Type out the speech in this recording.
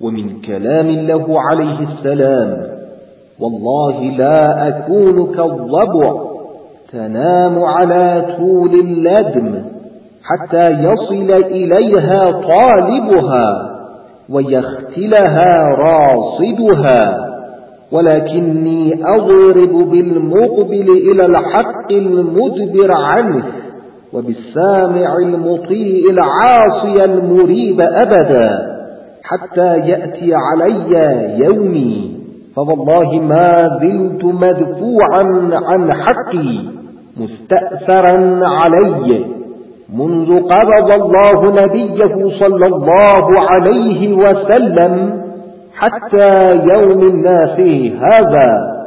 ومن كلام له عليه السلام: والله لا أكون كالضبع تنام على طول اللدم حتى يصل إليها طالبها ويختلها راصدها، ولكني أضرب بالمقبل إلى الحق المدبر عنه، وبالسامع المطيع العاصي المريب أبدا، حتى يأتي علي يومي، فوالله ما زلت مدفوعا عن حقي مستأثرا علي منذ قبض الله نبيه صلى الله عليه وسلم حتى يوم الناس هذا.